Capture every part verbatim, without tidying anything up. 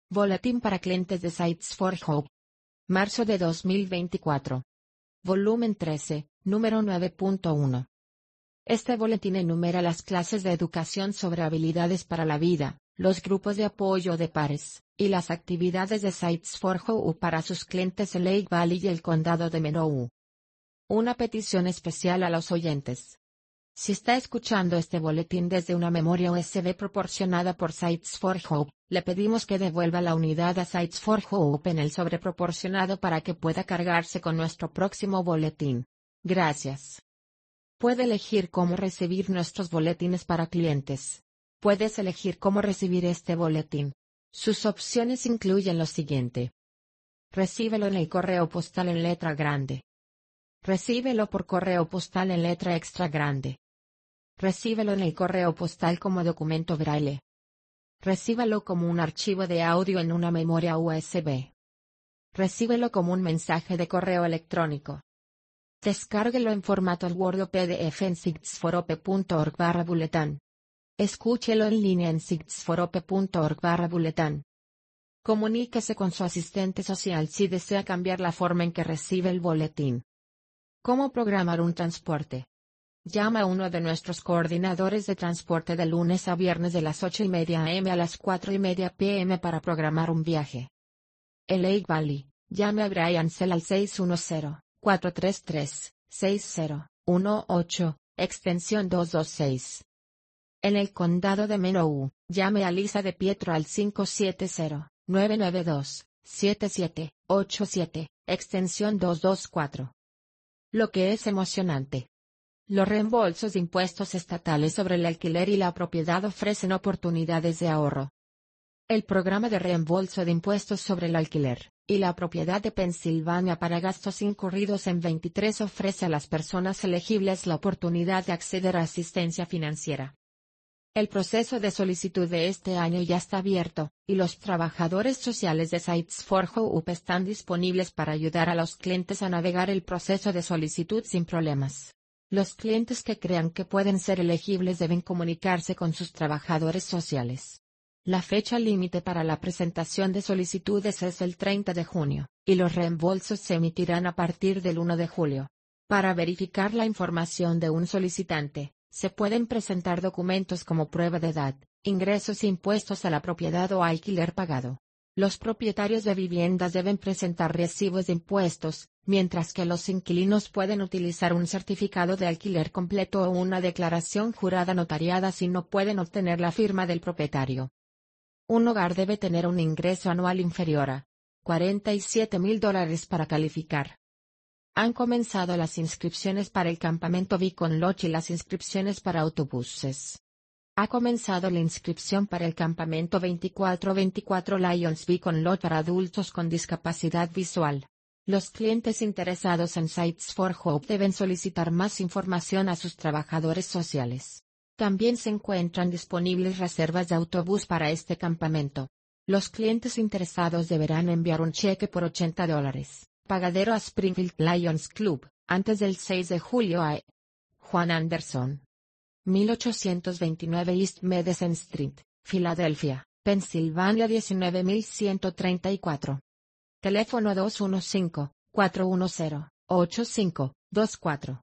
Boletín para clientes de Sites for Hope. Marzo de dos mil veinticuatro. Volumen trece, número nueve punto uno. Este boletín enumera las clases de educación sobre habilidades para la vida, los grupos de apoyo de pares, y las actividades de Sites for Hope para sus clientes en Lake Valley y el condado de Monroe. Una petición especial a los oyentes. Si está escuchando este boletín desde una memoria U S B proporcionada por Sites for Hope, le pedimos que devuelva la unidad a Sites for Hope en el sobre proporcionado para que pueda cargarse con nuestro próximo boletín. Gracias. Puede elegir cómo recibir nuestros boletines para clientes. Puedes elegir cómo recibir este boletín. Sus opciones incluyen lo siguiente. Recíbelo en el correo postal en letra grande. Recíbelo por correo postal en letra extra grande. Recíbelo en el correo postal como documento braille. Recíbalo como un archivo de audio en una memoria U S B. Recíbelo como un mensaje de correo electrónico. Descárguelo en formato Word o P D F en sitesforope punto org barra boletín. Escúchelo en línea en sitesforope punto org barra boletín. Comuníquese con su asistente social si desea cambiar la forma en que recibe el boletín. ¿Cómo programar un transporte? Llama a uno de nuestros coordinadores de transporte de lunes a viernes de las ocho y media a m a las cuatro y media p m para programar un viaje. En Lake Valley, llame a Brian Sell al seis uno cero, cuatro tres tres, seis cero uno ocho, extensión dos dos seis. En el condado de Monroe, llame a Lisa de Pietro al cinco siete cero, nueve nueve dos, siete siete ocho siete, extensión dos dos cuatro. Lo que es emocionante. Los reembolsos de impuestos estatales sobre el alquiler y la propiedad ofrecen oportunidades de ahorro. El programa de reembolso de impuestos sobre el alquiler y la propiedad de Pensilvania para gastos incurridos en veintitrés ofrece a las personas elegibles la oportunidad de acceder a asistencia financiera. El proceso de solicitud de este año ya está abierto, y los trabajadores sociales de Sites for Hope están disponibles para ayudar a los clientes a navegar el proceso de solicitud sin problemas. Los clientes que crean que pueden ser elegibles deben comunicarse con sus trabajadores sociales. La fecha límite para la presentación de solicitudes es el treinta de junio, y los reembolsos se emitirán a partir del uno de julio. Para verificar la información de un solicitante, se pueden presentar documentos como prueba de edad, ingresos e impuestos a la propiedad o alquiler pagado. Los propietarios de viviendas deben presentar recibos de impuestos, mientras que los inquilinos pueden utilizar un certificado de alquiler completo o una declaración jurada notariada si no pueden obtener la firma del propietario. Un hogar debe tener un ingreso anual inferior a cuarenta y siete mil dólares para calificar. Han comenzado las inscripciones para el campamento Beacon Lodge y las inscripciones para autobuses. Ha comenzado la inscripción para el campamento veinticuatro veinticuatro Lions Beacon Lodge para adultos con discapacidad visual. Los clientes interesados en Sites for Hope deben solicitar más información a sus trabajadores sociales. También se encuentran disponibles reservas de autobús para este campamento. Los clientes interesados deberán enviar un cheque por ochenta dólares, pagadero a Springfield Lions Club, antes del seis de julio a Juan Anderson. mil ochocientos veintinueve East Medicine Street, Filadelfia, Pensilvania diecinueve mil ciento treinta y cuatro. Teléfono dos uno cinco, cuatro uno cero, ocho cinco dos cuatro.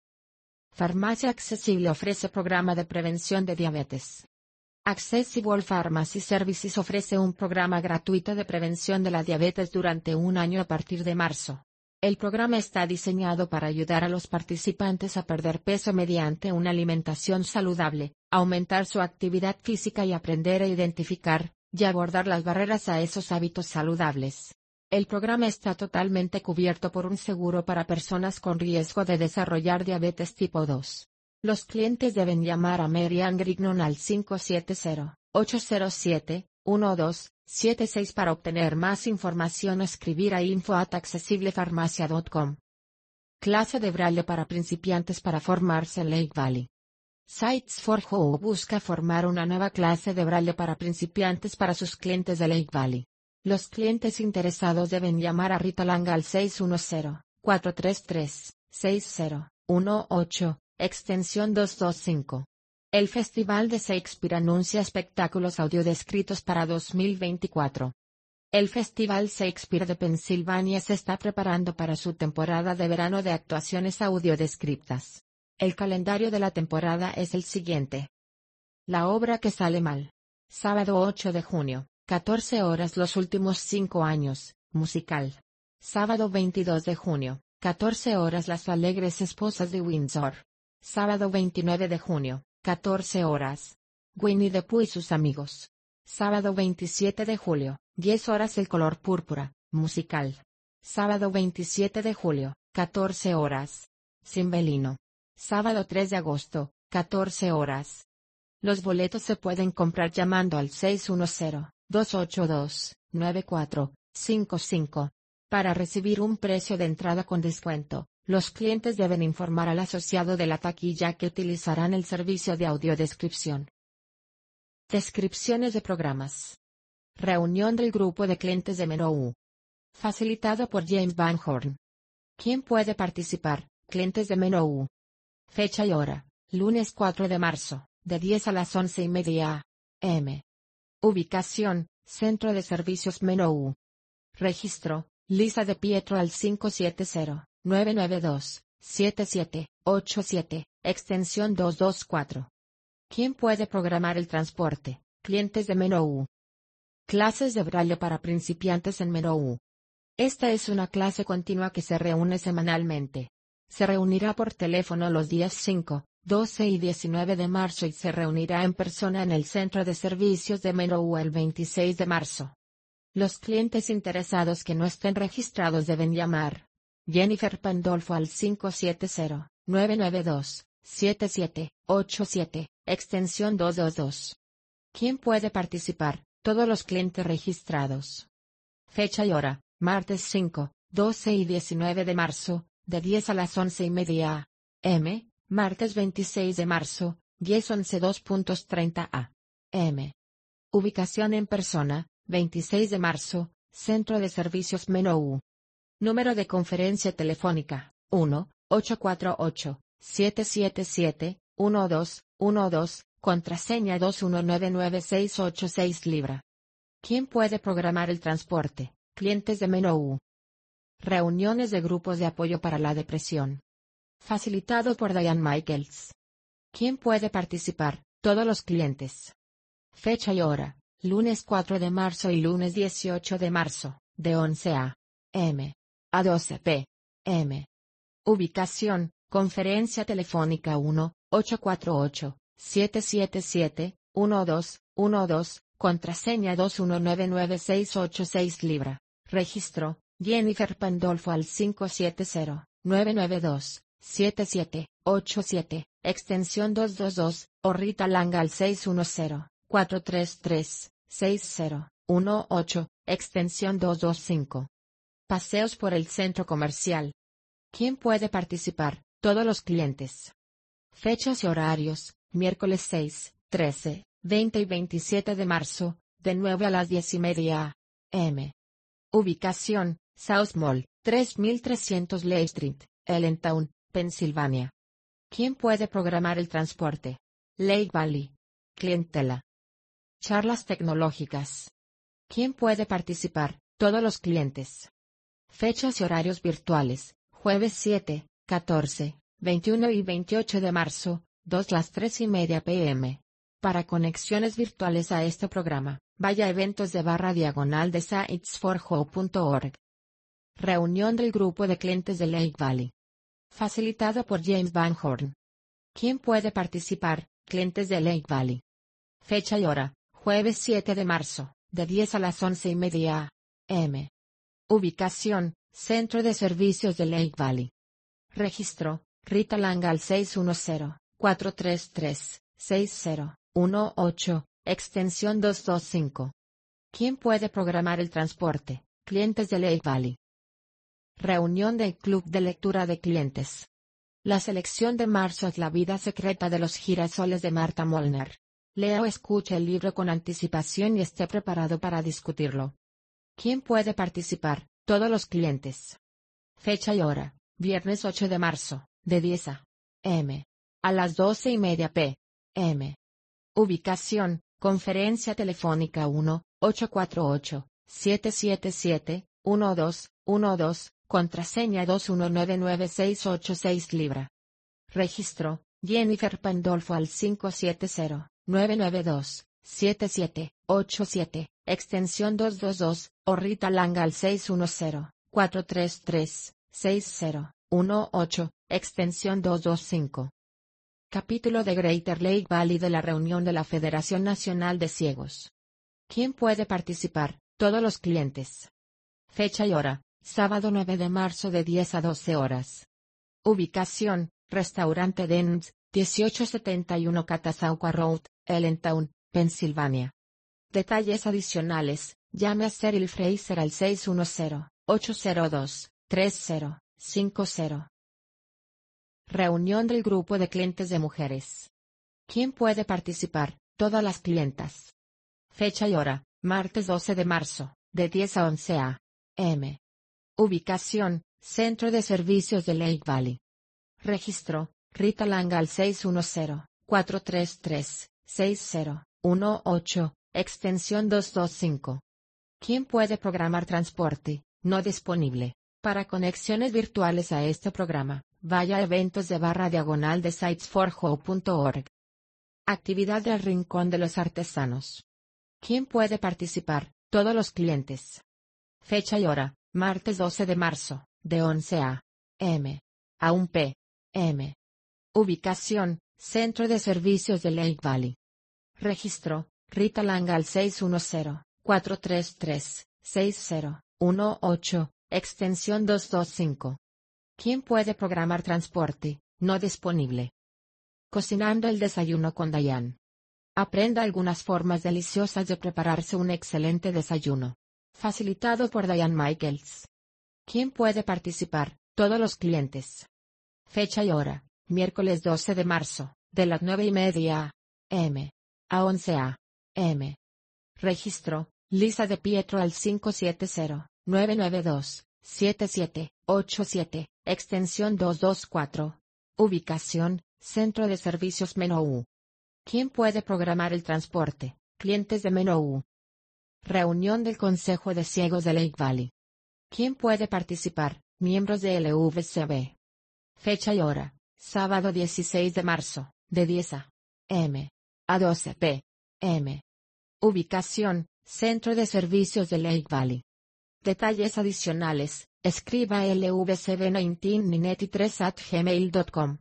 Farmacia Accesible ofrece programa de prevención de diabetes. Accessible Pharmacy Services ofrece un programa gratuito de prevención de la diabetes durante un año a partir de marzo. El programa está diseñado para ayudar a los participantes a perder peso mediante una alimentación saludable, aumentar su actividad física y aprender a identificar y abordar las barreras a esos hábitos saludables. El programa está totalmente cubierto por un seguro para personas con riesgo de desarrollar diabetes tipo dos. Los clientes deben llamar a Mary Ann Grignon al cinco siete cero, ocho cero siete, uno dos siete seis para obtener más información o escribir a info at accesiblefarmacia punto com. Clase de braille para principiantes para formarse en Lake Valley. Sites for Hope busca formar una nueva clase de braille para principiantes para sus clientes de Lake Valley. Los clientes interesados deben llamar a Rita Lang al seis uno cero, cuatro tres tres, seis cero uno ocho, extensión dos dos cinco. El Festival de Shakespeare anuncia espectáculos audiodescritos para dos mil veinticuatro. El Festival Shakespeare de Pensilvania se está preparando para su temporada de verano de actuaciones audiodescriptas. El calendario de la temporada es el siguiente. La obra que sale mal. Sábado ocho de junio, catorce horas Los últimos cinco años, musical. Sábado veintidós de junio, catorce horas Las alegres esposas de Windsor. Sábado veintinueve de junio, catorce horas. Winnie the Pooh y sus amigos. Sábado veintisiete de julio, diez horas El color púrpura, musical. Sábado veintisiete de julio, catorce horas. Cimbelino. Sábado tres de agosto, catorce horas. Los boletos se pueden comprar llamando al seis uno cero, dos ocho dos, nueve cuatro cinco cinco. Para recibir un precio de entrada con descuento, los clientes deben informar al asociado de la taquilla que utilizarán el servicio de audiodescripción. Descripciones de programas. Reunión del grupo de clientes de Menou. Facilitado por James Van Horn. ¿Quién puede participar? Clientes de Menou. Fecha y hora, lunes cuatro de marzo. De diez a las once y media a eme Ubicación, Centro de Servicios Menou. Registro, Lisa de Pietro al cinco siete cero, nueve nueve dos, siete siete ocho siete, extensión dos dos cuatro. ¿Quién puede programar el transporte? Clientes de Menou. Clases de braille para principiantes en Menou. Esta es una clase continua que se reúne semanalmente. Se reunirá por teléfono los días cinco, doce y diecinueve de marzo y se reunirá en persona en el Centro de Servicios de Menou el veintiséis de marzo. Los clientes interesados que no estén registrados deben llamar Jennifer Pandolfo al cinco siete cero, nueve nueve dos, siete siete ocho siete, extensión dos dos dos. ¿Quién puede participar? Todos los clientes registrados. Fecha y hora, martes cinco, doce y diecinueve de marzo, de diez a las once y media a eme Martes veintiséis de marzo, diez once dos treinta a eme Ubicación en persona, veintiséis de marzo, Centro de Servicios Menou. Número de conferencia telefónica, uno, ocho cuatro ocho, siete siete siete, uno dos uno dos, contraseña dos uno nueve nueve seis ocho seis libra. ¿Quién puede programar el transporte? Clientes de Menou. Reuniones de grupos de apoyo para la depresión. Facilitado por Diane Michaels. ¿Quién puede participar? Todos los clientes. Fecha y hora, lunes cuatro de marzo y lunes dieciocho de marzo, de once a eme a doce pe eme Ubicación, conferencia telefónica uno, ocho cuatro ocho, siete siete siete, uno dos uno dos, contraseña dos uno nueve nueve seis ocho seis libra. Registro, Jennifer Pandolfo al cinco siete cero, nueve nueve dos, siete siete ocho siete, extensión dos dos dos, o Rita Langa al seis uno cero, cuatro tres tres, seis cero uno ocho, extensión dos dos cinco. Paseos por el centro comercial. ¿Quién puede participar? Todos los clientes. Fechas y horarios, miércoles seis, trece, veinte y veintisiete de marzo, de nueve a las diez y media a eme Ubicación, South Mall, tres mil trescientos Lee Street, Allentown, Pensilvania. ¿Quién puede programar el transporte? Lake Valley. Clientela. Charlas tecnológicas. ¿Quién puede participar? Todos los clientes. Fechas y horarios virtuales, jueves siete, catorce, veintiuno y veintiocho de marzo, dos las tres y media pe eme. Para conexiones virtuales a este programa, vaya a eventos de barra diagonal de sites for hope punto org. Reunión del grupo de clientes de Lake Valley. Facilitado por James Van Horn. ¿Quién puede participar? Clientes de Lake Valley. Fecha y hora, jueves siete de marzo, de diez a las once y media a eme Ubicación, Centro de Servicios de Lake Valley. Registro, Rita Langa al seis uno cero, cuatro tres tres, seis cero uno ocho, extensión dos dos cinco. ¿Quién puede programar el transporte? Clientes de Lake Valley. Reunión del Club de Lectura de Clientes. La selección de marzo es La vida secreta de los girasoles de Marta Molnar. Lea o escuche el libro con anticipación y esté preparado para discutirlo. ¿Quién puede participar? Todos los clientes. Fecha y hora, viernes ocho de marzo, de diez a eme a las doce y media pe eme Ubicación, conferencia telefónica uno, ocho cuatro ocho, siete siete siete, uno dos, uno dos, contraseña dos uno nueve nueve seis ocho seis Libra. Registro, Jennifer Pandolfo al cinco siete cero, nueve nueve dos, siete siete, ocho siete, extensión dos dos dos, o Rita Langa al seis uno cero, cuatro tres tres, seis cero, uno ocho, extensión dos dos cinco. Capítulo de Greater Lake Valley de la reunión de la Federación Nacional de Ciegos. ¿Quién puede participar? Todos los clientes. Fecha y hora, sábado nueve de marzo de diez a doce horas. Ubicación, Restaurante Denns, dieciocho setenta y uno Catasauqua Road, Allentown, Pensilvania. Detalles adicionales, llame a Cheryl Fraser al seis uno cero, ocho cero dos, tres cero, cinco cero. Reunión del grupo de clientes de mujeres. ¿Quién puede participar? Todas las clientas. Fecha y hora, martes doce de marzo, de diez a once a m. Ubicación, Centro de Servicios de Lake Valley. Registro, Rita Langa al seis uno cero, cuatro tres tres, seis cero, uno ocho, extensión dos dos cinco. ¿Quién puede programar transporte? No disponible. Para conexiones virtuales a este programa, vaya a eventos de barra diagonal de sites for hope punto org. Actividad del Rincón de los Artesanos. ¿Quién puede participar? Todos los clientes. Fecha y hora, martes doce de marzo, de once a m. a una p m. Ubicación, Centro de Servicios de Lake Valley. Registro, Rita Langa al seis uno cero, cuatro tres tres, seis cero, uno ocho, extensión dos dos cinco. ¿Quién puede programar transporte? No disponible. Cocinando el desayuno con Diane. Aprenda algunas formas deliciosas de prepararse un excelente desayuno. Facilitado por Diane Michaels. ¿Quién puede participar? Todos los clientes. Fecha y hora, miércoles doce de marzo, de las nueve y media a m. a once a m. Registro, Lisa de Pietro al cinco siete cero, nueve nueve dos, siete siete, ocho siete, extensión dos dos cuatro. Ubicación, Centro de Servicios Menou. ¿Quién puede programar el transporte? Clientes de Menou. Reunión del Consejo de Ciegos de Lake Valley. ¿Quién puede participar? Miembros de L V C B. Fecha y hora, sábado dieciséis de marzo, de diez a m. a doce p m. Ubicación, Centro de Servicios de Lake Valley. Detalles adicionales, escriba l v c b diecinueve tres at gmail punto com.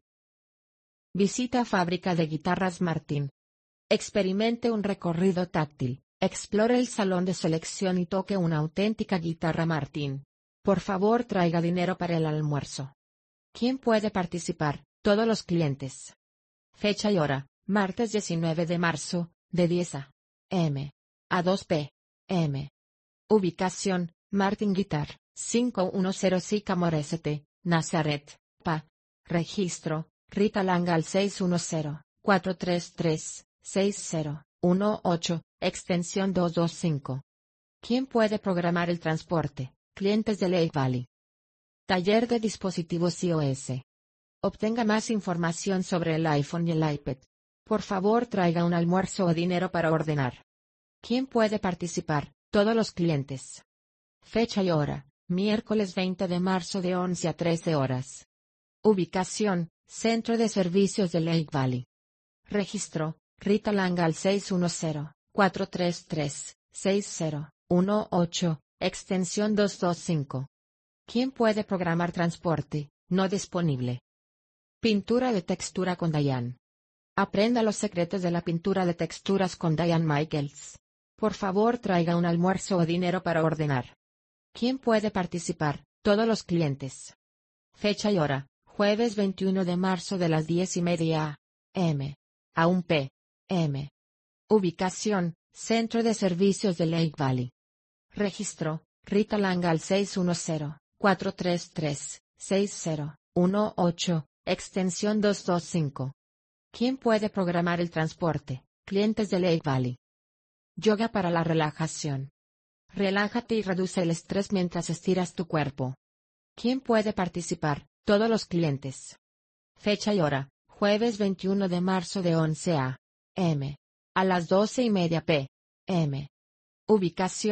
Visita Fábrica de Guitarras Martin. Experimente un recorrido táctil, explore el salón de selección y toque una auténtica guitarra Martin. Por favor, traiga dinero para el almuerzo. ¿Quién puede participar? Todos los clientes. Fecha y hora, martes diecinueve de marzo, de diez a m. a dos p m. Ubicación, Martin Guitar, quinientos diez Sycamore St, Nazareth, Pa. Registro, Rita Langa al seis uno cero, cuatro tres tres, seis cero, uno ocho, extensión dos dos cinco. ¿Quién puede programar el transporte? Clientes de Lake Valley. Taller de dispositivos iOS. Obtenga más información sobre el iPhone y el iPad. Por favor, traiga un almuerzo o dinero para ordenar. ¿Quién puede participar? Todos los clientes. Fecha y hora, miércoles veinte de marzo de once a trece horas. Ubicación, Centro de Servicios de Lake Valley. Registro, Rita Langa al seis uno cero, cuatro tres tres, seis cero, uno ocho, extensión dos dos cinco. ¿Quién puede programar transporte? No disponible. Pintura de textura con Diane. Aprenda los secretos de la pintura de texturas con Diane Michaels. Por favor, traiga un almuerzo o dinero para ordenar. ¿Quién puede participar? Todos los clientes. Fecha y hora, jueves veintiuno de marzo de las diez y media a m. a una p m. Ubicación, Centro de Servicios de Lake Valley. Registro, Rita Langa al seis uno cero, cuatro tres tres, seis cero, uno ocho, extensión dos dos cinco. ¿Quién puede programar el transporte? Clientes de Lake Valley. Yoga para la relajación. Relájate y reduce el estrés mientras estiras tu cuerpo. ¿Quién puede participar? Todos los clientes. Fecha y hora, jueves veintiuno de marzo de once a m. a las doce y media p m. Ubicación,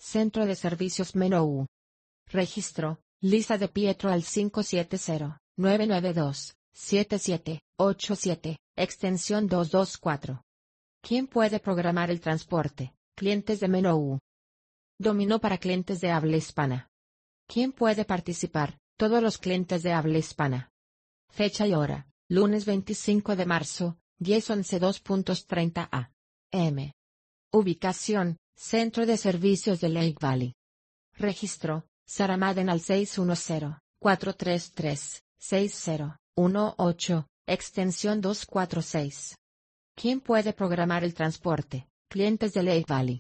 Centro de Servicios Menú. Registro, Lisa de Pietro al cinco siete cero, nueve nueve dos, siete siete, ocho siete, extensión dos dos cuatro. ¿Quién puede programar el transporte? Clientes de menú. Dominó para clientes de habla hispana. ¿Quién puede participar? Todos los clientes de habla hispana. Fecha y hora, lunes veinticinco de marzo, diez once dos treinta a m. Ubicación, Centro de Servicios de Lake Valley. Registro, Sara Madden al seis uno cero, cuatro tres tres, seis cero, uno ocho, extensión dos cuatro seis. ¿Quién puede programar el transporte? Clientes de Lake Valley.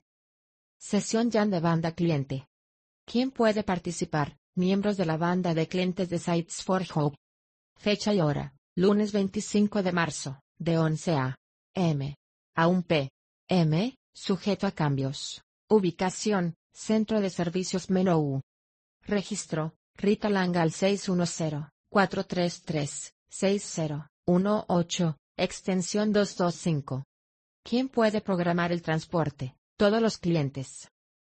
Sesión Jam de banda cliente. ¿Quién puede participar? Miembros de la banda de clientes de Sites for Hope. Fecha y hora, lunes veinticinco de marzo, de once a m a una p m, sujeto a cambios. Ubicación, Centro de Servicios Menú. Registro, Rita Langa al seis uno cero, cuatro tres tres, seis cero, uno ocho, extensión dos dos cinco. ¿Quién puede programar el transporte? Todos los clientes.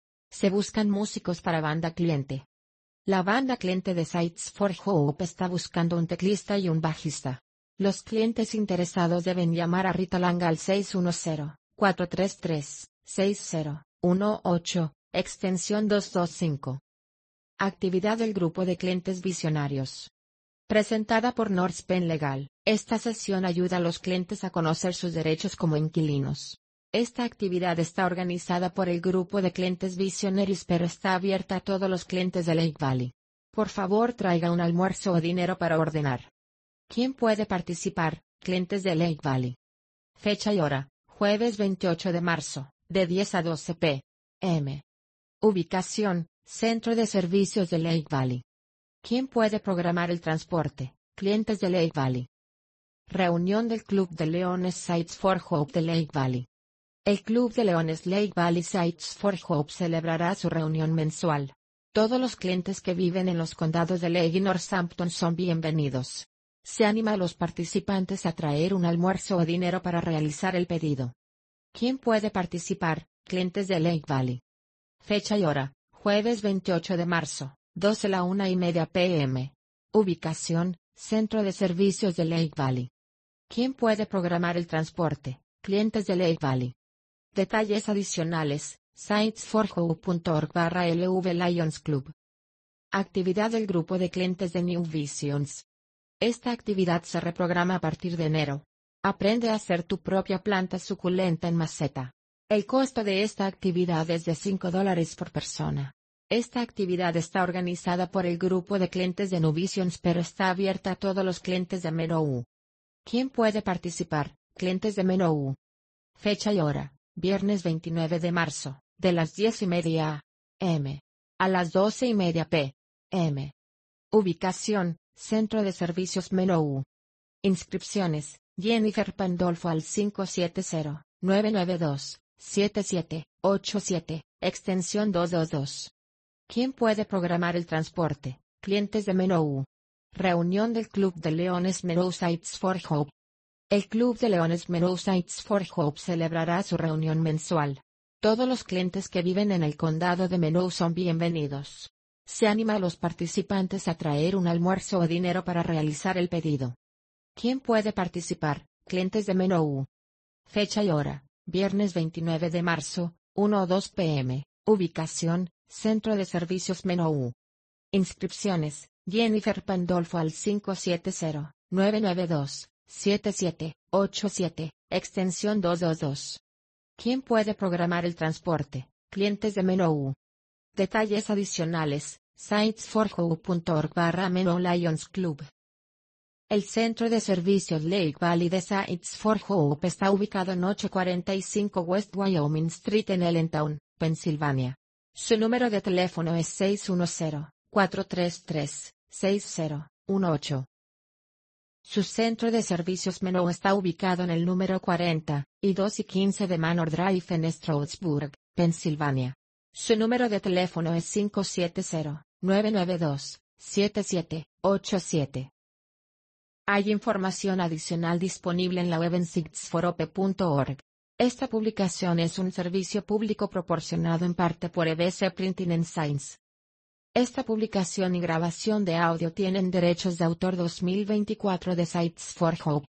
Se buscan músicos para banda cliente. La banda cliente de Sites for Hope está buscando un teclista y un bajista. Los clientes interesados deben llamar a Rita Langa al seis uno cero, cuatro tres tres, seis cero, uno ocho, extensión dos dos cinco. Actividad del grupo de clientes visionarios. Presentada por Northpen Legal, esta sesión ayuda a los clientes a conocer sus derechos como inquilinos. Esta actividad está organizada por el grupo de clientes Visionaries pero está abierta a todos los clientes de Lake Valley. Por favor traiga un almuerzo o dinero para ordenar. ¿Quién puede participar? Clientes de Lake Valley. Fecha y hora, jueves veintiocho de marzo, de diez a doce p m. Ubicación, Centro de Servicios de Lake Valley. ¿Quién puede programar el transporte? Clientes de Lake Valley. Reunión del Club de Leones Sites for Hope de Lake Valley. El Club de Leones Lake Valley Sites for Hope celebrará su reunión mensual. Todos los clientes que viven en los condados de Lake y Northampton son bienvenidos. Se anima a los participantes a traer un almuerzo o dinero para realizar el pedido. ¿Quién puede participar? Clientes de Lake Valley. Fecha y hora, jueves veintiocho de marzo, doce a la una y media p m. Ubicación, Centro de Servicios de Lake Valley. ¿Quién puede programar el transporte? Clientes de Lake Valley. Detalles adicionales, sites for hope punto org barra L V Lions Club. Actividad del grupo de clientes de New Visions. Esta actividad se reprograma a partir de enero. Aprende a hacer tu propia planta suculenta en maceta. El costo de esta actividad es de cinco dólares por persona. Esta actividad está organizada por el grupo de clientes de New Visions pero está abierta a todos los clientes de Menú. ¿Quién puede participar? Clientes de Menú. Fecha y hora, viernes veintinueve de marzo, de las diez y media a m a las doce y media p m. Ubicación, Centro de Servicios Menú. Inscripciones, Jennifer Pandolfo al cinco siete cero, nueve nueve dos, siete siete, ocho siete, extensión dos dos dos. ¿Quién puede programar el transporte? Clientes de Menú. Reunión del Club de Leones Menú Sites for Hope. El Club de Leones Menú Sites for Hope celebrará su reunión mensual. Todos los clientes que viven en el condado de Menú son bienvenidos. Se anima a los participantes a traer un almuerzo o dinero para realizar el pedido. ¿Quién puede participar? Clientes de Menú. Fecha y hora, viernes veintinueve de marzo, una o dos p m. Ubicación, Centro de Servicios Menú. Inscripciones, Jennifer Pandolfo al cinco siete cero, nueve nueve dos, siete siete, ocho siete, extensión dos dos dos. ¿Quién puede programar el transporte? Clientes de Menú. Detalles adicionales, sites for hope punto org barra Menú Lions Club. El Centro de Servicios Lake Valley de Sites for Hope está ubicado en ochocientos cuarenta y cinco West Wyoming Street en Allentown, Pensilvania. Su número de teléfono es seis uno cero, cuatro tres tres, seis cero, uno ocho. Su centro de servicios Menú está ubicado en el número cuarenta y dos y quince de Manor Drive en Stroudsburg, Pensilvania. Su número de teléfono es cinco siete cero, nueve nueve dos, siete siete, ocho siete. Hay información adicional disponible en la web en sites for hope punto org. Esta publicación es un servicio público proporcionado en parte por E B C Printing and Science. Esta publicación y grabación de audio tienen derechos de autor dos mil veinticuatro de Sites for Hope.